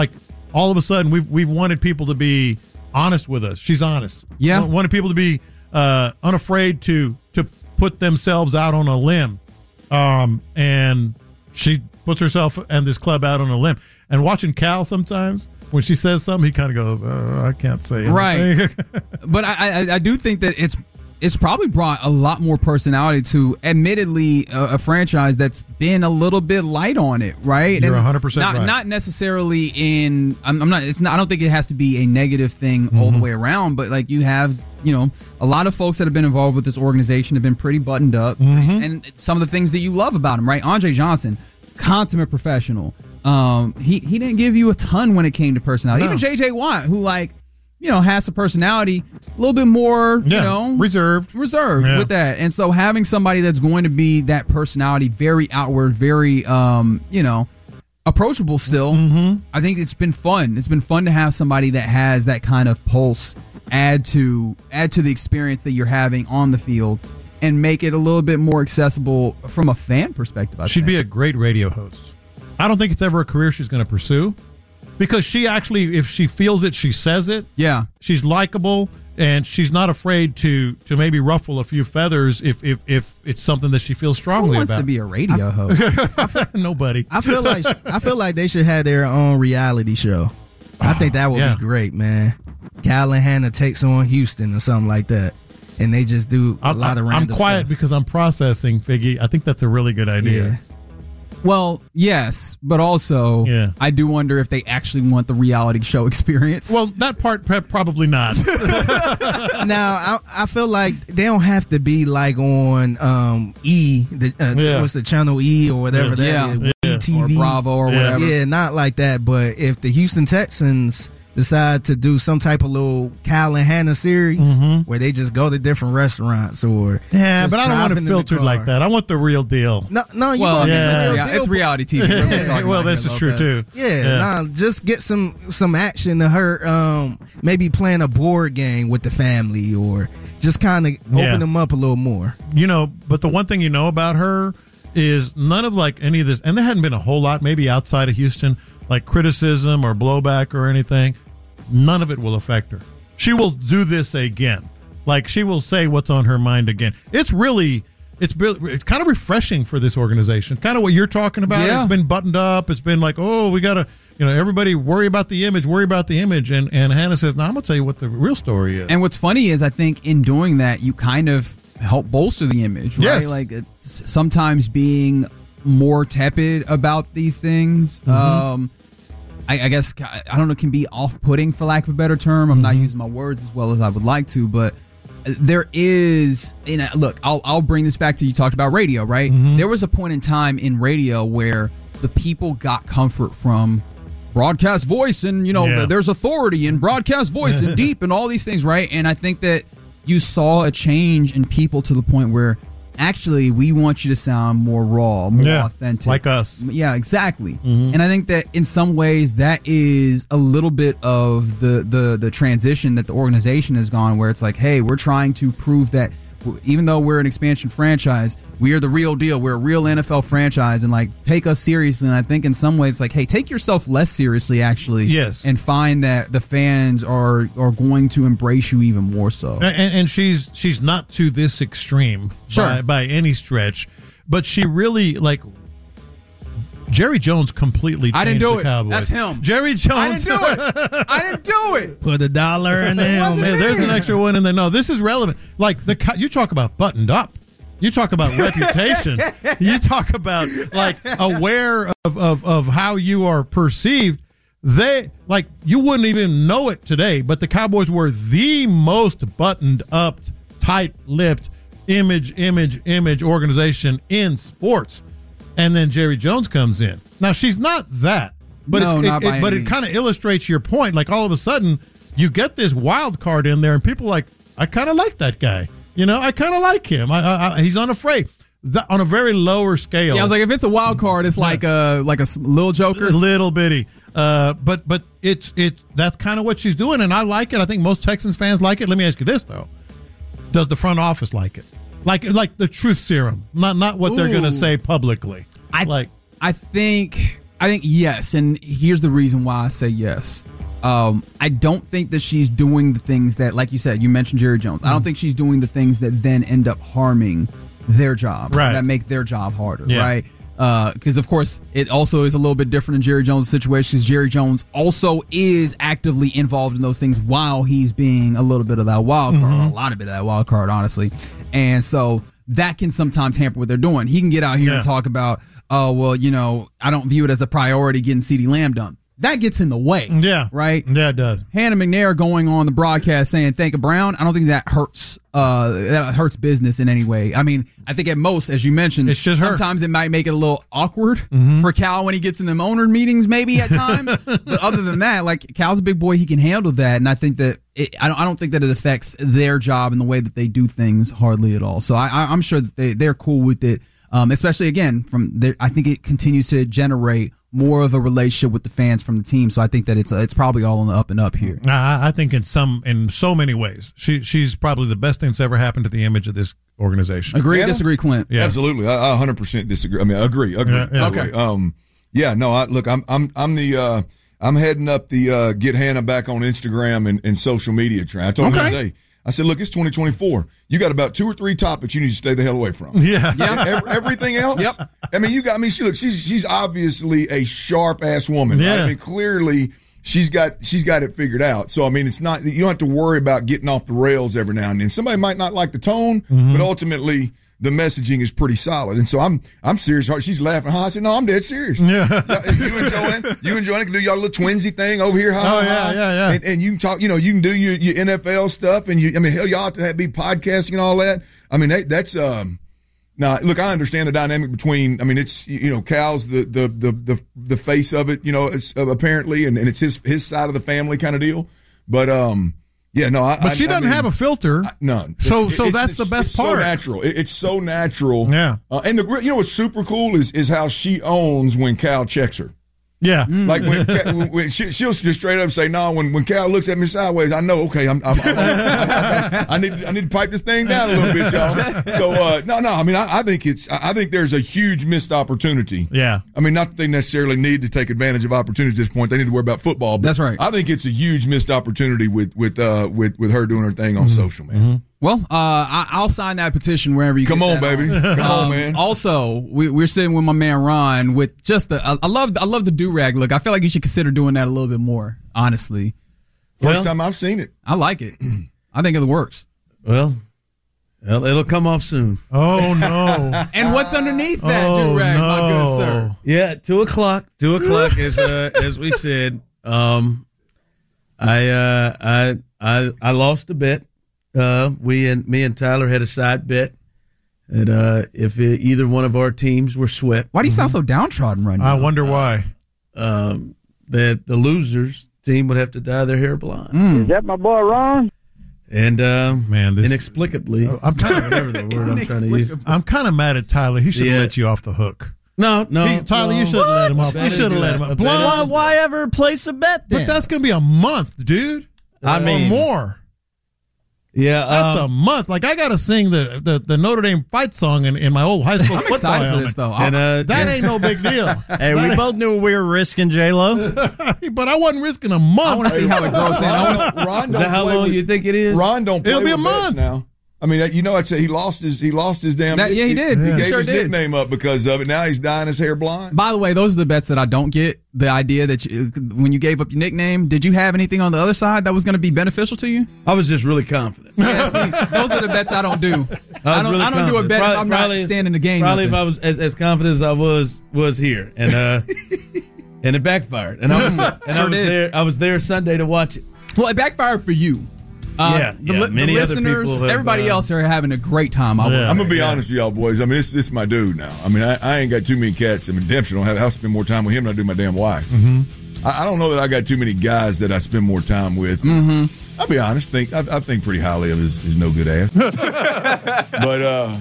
all of a sudden we've we've wanted people to be honest with us. She's honest. Yeah. We wanted people to be uh, unafraid to to put themselves out on a limb. Um, and she puts herself and this club out on a limb. And watching Cal sometimes, when she says something, he kind of goes, oh, I can't say anything. Right. But I, I I do think that it's it's probably brought a lot more personality to, admittedly, a, a franchise that's been a little bit light on it, right? You're And one hundred percent not, right. Not necessarily in, I'm, I'm not, it's not, I don't think it has to be a negative thing mm-hmm. all the way around, but like you have, you know, a lot of folks that have been involved with this organization have been pretty buttoned up. Mm-hmm. And some of the things that you love about him, right? Andre Johnson, consummate professional. Um, he, he didn't give you a ton when it came to personality. No. Even J J Watt, who like, you know, has a personality a little bit more, Yeah, you know, reserved. reserved Yeah. with that. And so having somebody that's going to be that personality, very outward, very, um, you know, approachable still, Mm-hmm. I think it's been fun. It's been fun to have somebody that has that kind of pulse add to add to the experience that you're having on the field and make it a little bit more accessible from a fan perspective. I She'd think. be a great radio host. I don't think it's ever a career she's going to pursue because she actually, if she feels it, she says it. Yeah. She's likable and she's not afraid to to maybe ruffle a few feathers if if, if it's something that she feels Who strongly wants about. to be a radio host? Nobody. I feel like I feel like they should have their own reality show. I think that would yeah. be great, man. Cal and Hannah takes on Houston or something like that, and they just do a I'm, lot of I'm random quiet stuff. because I'm processing, Figgy. I think that's a really good idea. Yeah. Well, yes, but also Yeah. I do wonder if they actually want the reality show experience. Well, that part pre- probably not. Now, I, I feel like they don't have to be like on um, E, the, uh, Yeah. what's the channel E or whatever that Yeah. is, Yeah. E T V or Bravo or Yeah. whatever. Yeah, not like that. But if the Houston Texans decide to do some type of little Cal and Hannah series where they just go to different restaurants or yeah, just but I don't want driving it in the filtered car. like that. I want the real deal. No, no, you Well, want yeah. the real yeah, deal, it's but- reality T V. What are we talking well, about this here, is true Lopez? too. Yeah, Yeah. nah, just get some some action to her. Um, maybe playing a board game with the family, or just kind of Yeah. open them up a little more. You know, but the one thing you know about her is none of like any of this, and there hadn't been a whole lot maybe outside of Houston, like criticism or blowback or anything. None of it will affect her. She will do this again. Like she will say what's on her mind again. It's really, it's, really, it's kind of refreshing for this organization. Kind of what you're talking about. Yeah. It's been buttoned up. It's been like, oh, we got to, you know, everybody worry about the image, worry about the image. And, and Hannah says, no, I'm going to tell you what the real story is. And what's funny is I think in doing that, you kind of help bolster the image, right? Yes. Like it's sometimes being more tepid about these things. Mm-hmm. Um, I, I guess, I don't know, can be off-putting for lack of a better term. I'm not Mm-hmm. using my words as well as I would like to, but there is, and look, I'll, I'll bring this back to you talked about radio, right? Mm-hmm. There was a point in time in radio where the people got comfort from broadcast voice and, you know, Yeah. there's authority in broadcast voice and deep and all these things, right? And I think that you saw a change in people to the point where actually we want you to sound more raw, more Yeah, authentic. like us. Yeah, exactly. Mm-hmm. And I think that in some ways that is a little bit of the, the the transition that the organization has gone where it's like, hey, we're trying to prove that even though we're an expansion franchise, we are the real deal. We're a real N F L franchise and like take us seriously. And I think in some ways, like, hey, take yourself less seriously actually. Yes. And find that the fans are are going to embrace you even more so. And, and she's she's not to this extreme Sure. by, by any stretch, but she really like Jerry Jones completely changed I didn't do the it. Cowboys. That's him. Jerry Jones. I didn't do it. I didn't do it. Put a dollar in the helmet. Man, there's an extra one in there. No, this is relevant. Like the Co- you talk about buttoned up. You talk about reputation. You talk about like aware of, of, of how you are perceived. They like you wouldn't even know it today, but the Cowboys were the most buttoned up, tight-lipped, image, image, image organization in sports. And then Jerry Jones comes in. Now she's not that, but No, it's, not it, by it, but any it means. kind of illustrates your point. Like all of a sudden, you get this wild card in there, and people are like, I kind of like that guy. You know, I kind of like him. I, I, I, he's unafraid. That, on a very lower scale. Yeah, I was like, if it's a wild card, it's like a like a s- little Joker. A little bitty. Uh, but but it's it's that's kind of what she's doing, and I like it. I think most Texans fans like it. Let me ask you this though: does the front office like it? Like like the truth serum, not not what they're going Ooh. to say publicly. I like I think I think yes, and here's the reason why I say yes. Um, I don't think that she's doing the things that, like you said, you mentioned Jerry Jones. I don't think she's doing the things that then end up harming their job, right. that make their job harder, yeah. right? Because, uh, of course, it also is a little bit different in Jerry Jones' situation because Jerry Jones also is actively involved in those things while he's being a little bit of that wild card, Mm-hmm. a lot of bit of that wild card, honestly. And so that can sometimes hamper what they're doing. He can get out here yeah. and talk about, oh, well, you know, I don't view it as a priority getting CeeDee Lamb done. That gets in the way. Yeah. Right? Yeah, it does. Hannah McNair going on the broadcast saying thank you, Brown. I don't think that hurts uh that hurts business in any way. I mean, I think at most, as you mentioned, it's just sometimes her. it might make it a little awkward mm-hmm. for Cal when he gets in them owner meetings, maybe at times. But other than that, like Cal's a big boy, he can handle that. And I think that it, I don't I don't think that it affects their job and the way that they do things hardly at all. So I, I I'm sure that they, they're cool with it. Um, especially again from there, I think it continues to generate more of a relationship with the fans from the team. So I think that it's uh, it's probably all on the up and up here. I, I think in some in so many ways, she she's probably the best thing that's ever happened to the image of this organization. Agree, Anna? disagree, Clint? Yeah. Absolutely, I, I one hundred percent disagree. I mean, agree, agree. Yeah, yeah. Okay. Um, yeah, no, I, look, I'm I'm I'm the uh, I'm heading up the uh, get Hannah back on Instagram and, and social media train. I told her Okay. today. I said, look, it's twenty twenty-four. You got about two or three topics you need to stay the hell away from. Yeah. Yeah. Every, everything else. Yep. I mean, you got. I mean, she look. She's she's obviously a sharp ass woman. Yeah. Right? I mean, clearly she's got she's got it figured out. So I mean, it's not you don't have to worry about getting off the rails every now and then. Somebody might not like the tone, Mm-hmm. but ultimately the messaging is pretty solid. And so I'm I'm serious. She's laughing. Huh? I said, no, I'm dead serious. Yeah. You enjoying? You enjoying? Can do y'all little twinsy thing over here? Ha, Oh, yeah, ha. yeah, yeah. And, and you can talk. You know, you can do your, your N F L stuff, and you. I mean, hell, y'all have to have, be podcasting and all that. I mean, that, that's um. Now, look, I understand the dynamic between. I mean, it's you know, Cal's the the the the, the face of it. You know, it's, uh, apparently, and, and it's his his side of the family kind of deal. But um. Yeah, no, I, But she I, doesn't I mean, have a filter. I, none. So, It- so it's- that's it's- the best it's part. So natural. It, it's so natural. Yeah. Uh, and the you know what's super cool is is how she owns when Cal checks her. Yeah. Like when, when, when she, she'll just straight up say, "No." When when Cal looks at me sideways, I know. Okay, I'm. I'm, I'm, I'm I need I need to pipe this thing down a little bit, y'all. So uh, no, no. I mean, I, I think it's. I think there's a huge missed opportunity. Yeah. I mean, not that they necessarily need to take advantage of opportunities at this point. They need to worry about football. But That's right. I think it's a huge missed opportunity with with uh, with with her doing her thing on Mm-hmm. social, man. Well, uh, I, I'll sign that petition wherever you Come get on, that baby. Come on, Um, man. Also, we, we're sitting with my man Ron with just the. I, I love I love the do rag look. I feel like you should consider doing that a little bit more. Honestly, First Well- time I've seen it. I like it. I think it works. Well, well, it'll come off soon. Oh no. And what's underneath that Oh, do rag, my no. good sir? Yeah, two o'clock. Two o'clock, as uh, as we said. Um, I uh, I I I lost a bet. Uh, we and me and Tyler had a side bet that uh, if it, either one of our teams were swept, Why do you sound so downtrodden right now? I wonder why. um, that the losers team would have to dye their hair blonde. Mm. Is that my boy Ron? And um, Man, this inexplicably, I'm kind of whatever the word I'm trying to use. I'm kind of mad at Tyler. He should have Yeah. let you off the hook. No, no, He- Tyler, no. you should have let him off. That You is should have let a- him a off. bet Blonde, is- Why, why ever place a bet then? but that's gonna be a month, dude. I or mean- more. Yeah, That's um, a month. Like I gotta sing the, the, the Notre Dame fight song in, in my old high school I'm football excited for helmet. this though. and, uh, That ain't no big deal. Hey, we both knew we were risking J Lo. But I wasn't risking a I month. want to see how it grows in. I wanna- Ron, Ron is don't that how play long with, you think it is? Ron don't play It'll be with a bets month. now. I mean, you know, I'd say he lost his he lost his damn. That- yeah, he did. He, He gave sure his did. nickname up because of it. Now he's dyeing his hair blonde. By the way, those are the bets that I don't get. The idea that you, when you gave up your nickname, did you have anything on the other side that was going to be beneficial to you? I was just really confident. Yeah, see, those are the bets I don't do. I, was I don't. really I don't do a confident. bet Probably- if I'm probably- not standing the game. Probably nothing. if I was as, as confident as I was was here, and uh, and it backfired, and I was and I Sure was did. there. I was there Sunday to watch it. Well, it backfired for you. Uh, Yeah, the, yeah, li- the many other listeners, people have, everybody uh, else are having a great time. I Yeah. was. I'm gonna be honest with y'all boys. I mean, this this is my dude now. I mean, I, I ain't got too many cats. I mean, Dempsey don't have. I'll spend more time with him than I do my damn wife. Mm-hmm. I, I don't know that I got too many guys that I spend more time with. Mm-hmm. I'll be honest. Think I, I think pretty highly of his, his no good ass. But uh,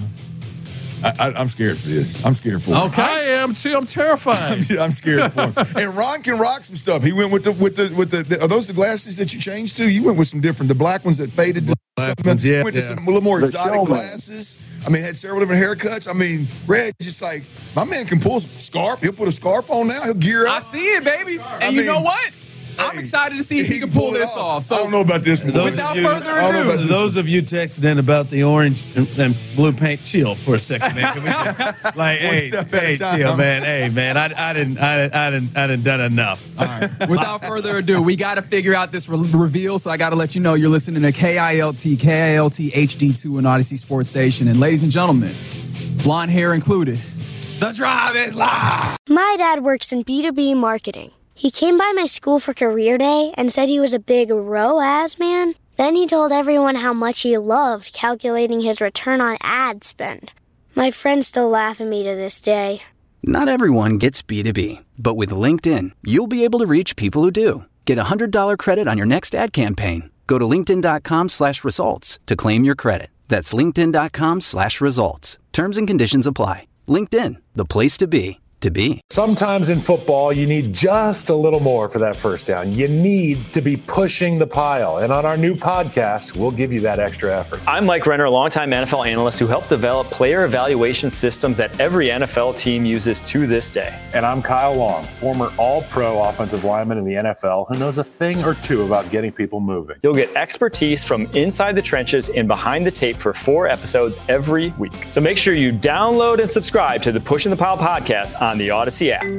I, I, I'm scared for this. I'm scared for him. Okay. I am too. I'm terrified. I'm, I'm scared for him. And Ron can rock some stuff. He went with the with the with the. Are those the glasses that you changed to? You went with some different. The black ones that faded. To, Something, Yeah, went to yeah. some a little more The exotic showman. glasses. I mean, had several different haircuts. I mean, Red just like my man can pull a scarf. He'll put a scarf on now. He'll gear up. I see it, baby. And I you mean, know what? I'm excited to see if he, can pull, it this off. So I don't know about this one. Those without of you, further I don't know ado, about those of you texting in about the orange and, and blue paint, chill for a second, man. Can we just, like, One hey, step at a hey, time. chill, man. Hey, man, I, I didn't, I, I didn't, I didn't done enough. all right. Without further ado, we got to figure out this re- reveal. So I got to let you know you're listening to K I L T, K I L T H D two, and Odyssey Sports Station. And ladies and gentlemen, blonde hair included, the drive is live. My dad works in B two B marketing. He came by my school for career day and said he was a big R O A S man. Then he told everyone how much he loved calculating his return on ad spend. My friends still laugh at me to this day. Not everyone gets B two B, but with LinkedIn, you'll be able to reach people who do. Get a one hundred dollars credit on your next ad campaign. Go to linkedin.com slash results to claim your credit. That's linkedin.com slash results. Terms and conditions apply. LinkedIn, the place to be, to be. Sometimes in football, you need just a little more for that first down. You need to be pushing the pile. And on our new podcast, we'll give you that extra effort. I'm Mike Renner, a longtime N F L analyst who helped develop player evaluation systems that every N F L team uses to this day. And I'm Kyle Long, former all-pro offensive lineman in the N F L who knows a thing or two about getting people moving. You'll get expertise from inside the trenches and behind the tape for four episodes every week. So make sure you download and subscribe to the Pushing the Pile podcast on the Odyssey app.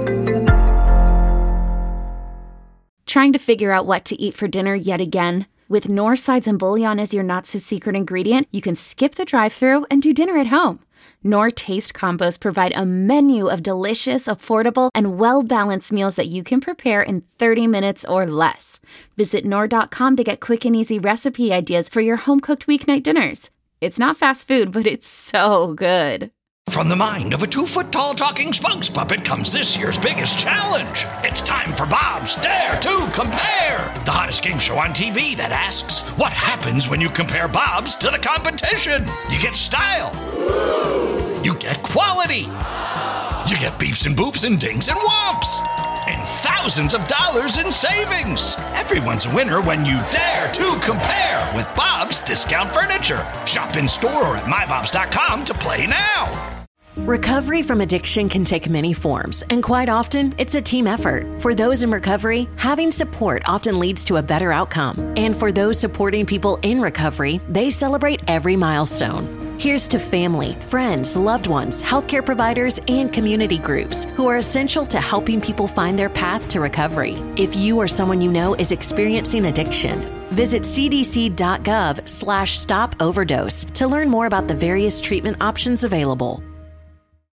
Trying to figure out what to eat for dinner yet again? With Knorr Sides and Bouillon as your not-so-secret ingredient, you can skip the drive-thru and do dinner at home. Knorr Taste Combos provide a menu of delicious, affordable, and well-balanced meals that you can prepare in thirty minutes or less. Visit Knorr dot com to get quick and easy recipe ideas for your home-cooked weeknight dinners. It's not fast food, but it's so good. From the mind of a two-foot-tall talking spokes puppet comes this year's biggest challenge. It's time for Bob's Dare to Compare, the hottest game show on T V that asks, what happens when you compare Bob's to the competition? You get style. You get quality. You get beeps and boops and dings and whomps. And thousands of dollars in savings. Everyone's a winner when you dare to compare with Bob's Discount Furniture. Shop in store or at my bobs dot com to play now. Recovery from addiction can take many forms, and quite often, it's a team effort. For those in recovery, having support often leads to a better outcome. And for those supporting people in recovery, they celebrate every milestone. Here's to family, friends, loved ones, healthcare providers, and community groups who are essential to helping people find their path to recovery. If you or someone you know is experiencing addiction, visit cdc.gov slash stop overdose to learn more about the various treatment options available.